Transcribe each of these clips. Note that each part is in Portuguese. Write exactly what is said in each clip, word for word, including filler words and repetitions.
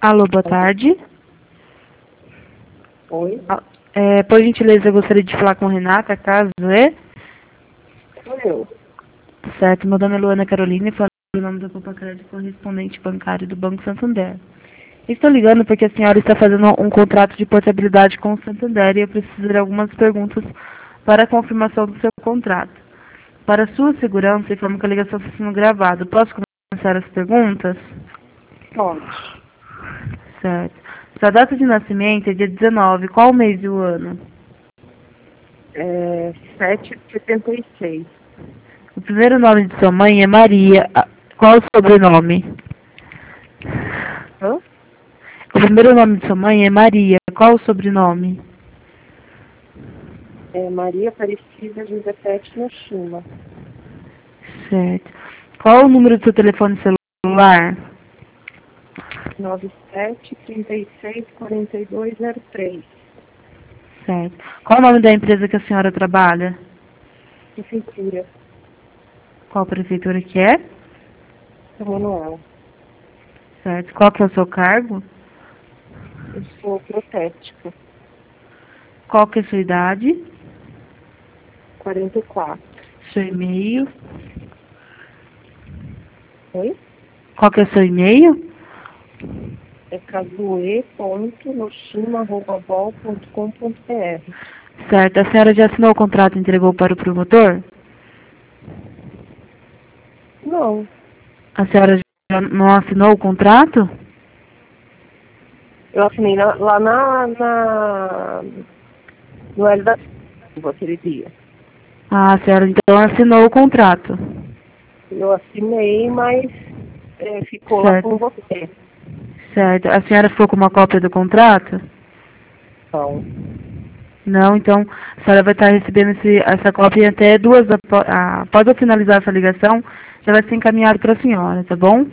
Alô, boa tarde. Oi? É, por gentileza, eu gostaria de falar com Renata, caso é? Sou eu. Certo, meu nome é Luana Carolina e falo o nome do Copa Crédito correspondente bancário do Banco Santander. Estou ligando porque a senhora está fazendo um contrato de portabilidade com o Santander e eu preciso de algumas perguntas para a confirmação do seu contrato. Para sua segurança, informo que a ligação está sendo gravada. Posso começar as perguntas? Pode. Certo. Sua data de nascimento é dia dezenove. Qual o mês e o ano? É sete de setenta e seis. O primeiro nome de sua mãe é Maria. Ah, qual o sobrenome? Hã? O primeiro nome de sua mãe é Maria. Qual o sobrenome? É Maria Aparecida Josefete Noshima. Certo. Qual o número do seu telefone celular? nove sete, trinta e seis, quarenta e dois, zero três. Certo. Qual o nome da empresa que a senhora trabalha? Prefeitura. Qual prefeitura que é? São Manuel. Certo. Qual que é o seu cargo? Eu sou protética. Qual que é a sua idade? quarenta e quatro. Seu e-mail? Oi? Qual que é o seu e-mail? É casue ponto noshima arroba vol ponto com ponto br. Certo. A senhora já assinou o contrato e entregou para o promotor? Não. A senhora já não assinou o contrato? Eu assinei na- lá na, na no L da Silva aquele dia. Ah, a senhora então assinou o contrato. Eu assinei, mas é, ficou lá Certo. com você. Certo. A senhora ficou com uma cópia do contrato? Então, Não, então a senhora vai estar recebendo esse, essa cópia até duas apo- ah, após eu finalizar essa ligação, já vai ser encaminhado para a senhora, tá bom?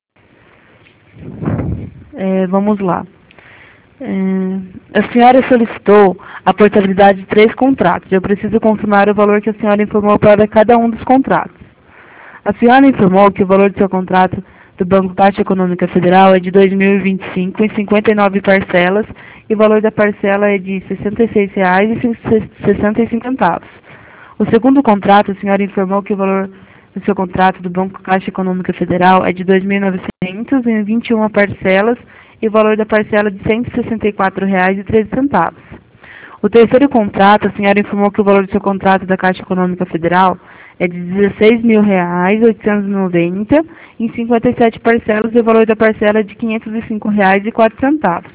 É, vamos lá. É, a senhora solicitou a portabilidade de três contratos. Eu preciso confirmar o valor que a senhora informou para cada um dos contratos. A senhora informou que o valor do seu contrato do Banco Caixa Econômica Federal é de dois mil e vinte e cinco em cinquenta e nove parcelas e o valor da parcela é de sessenta e seis reais e sessenta e cinco centavos. O segundo contrato, a senhora informou que o valor do seu contrato do Banco Caixa Econômica Federal é de dois mil e novecentos em vinte e uma parcelas e o valor da parcela é de cento e sessenta e quatro reais e treze centavos. O terceiro contrato, a senhora informou que o valor do seu contrato da Caixa Econômica Federal é de dezesseis mil reais oitocentos e noventa em cinquenta e sete parcelas e o valor da parcela é de quinhentos e cinco reais e quatro centavos.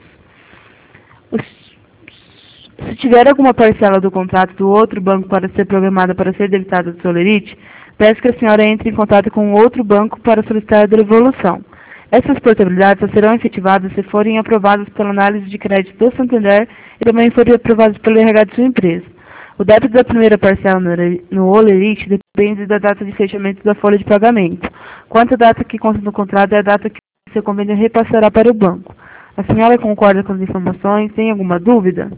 Se tiver alguma parcela do contrato do outro banco para ser programada para ser debitada do Solerite, peço que a senhora entre em contato com outro banco para solicitar a devolução. Essas portabilidades só serão efetivadas se forem aprovadas pela análise de crédito do Santander e também forem aprovadas pelo R H de sua empresa. O débito da primeira parcela no Olerite depende da data de fechamento da folha de pagamento. Quanto à data que consta no contrato é a data que o seu convênio repassará para o banco. A senhora concorda com as informações? Tem alguma dúvida?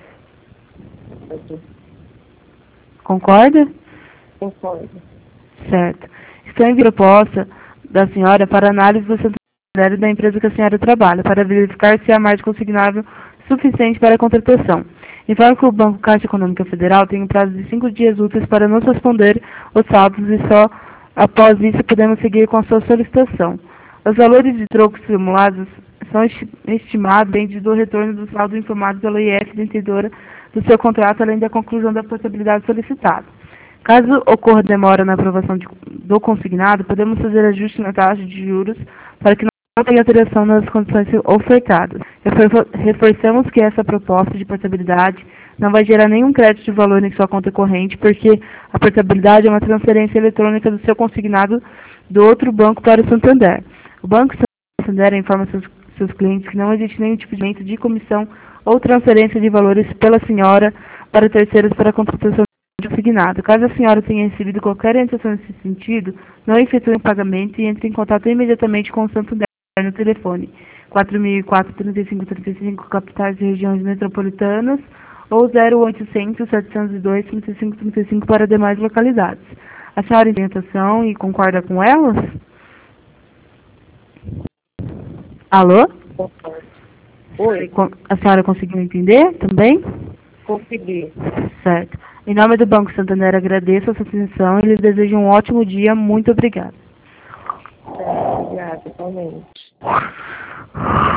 Concorda? concordo. Certo. Estou em proposta da senhora para análise do Santander da empresa que a senhora trabalha, para verificar se há margem consignável suficiente para a contratação. Informo que o Banco Caixa Econômica Federal tem um prazo de cinco dias úteis para nos responder os saldos e só após isso podemos seguir com a sua solicitação. Os valores de trocos simulados são esti- estimados dentro do retorno do saldo informado pela I F detentora do seu contrato, além da conclusão da portabilidade solicitada. Caso ocorra demora na aprovação de- do consignado, podemos fazer ajuste na taxa de juros para que não tenha alteração nas condições ofertadas. Refor- Reforçamos que essa proposta de portabilidade não vai gerar nenhum crédito de valor em sua conta corrente, porque a portabilidade é uma transferência eletrônica do seu consignado do outro banco para o Santander. O Banco Santander informa seus, seus clientes que não existe nenhum tipo de aumento de comissão ou transferência de valores pela senhora para terceiros para a contratação de consignado. Caso a senhora tenha recebido qualquer orientação nesse sentido, não efetue o pagamento e entre em contato imediatamente com o Santander no telefone quatro mil e quatro, trinta e cinco, trinta e cinco, capitais e regiões metropolitanas ou zero oitocentos, setecentos e dois, trinta e cinco, trinta e cinco para demais localidades. A senhora tem orientação e concorda com elas? Alô? importante. Oi, A senhora conseguiu entender também? consegui. Certo. Em nome do Banco Santander, agradeço a sua atenção e lhes desejo um ótimo dia. Muito obrigada. Certo, obrigada, igualmente.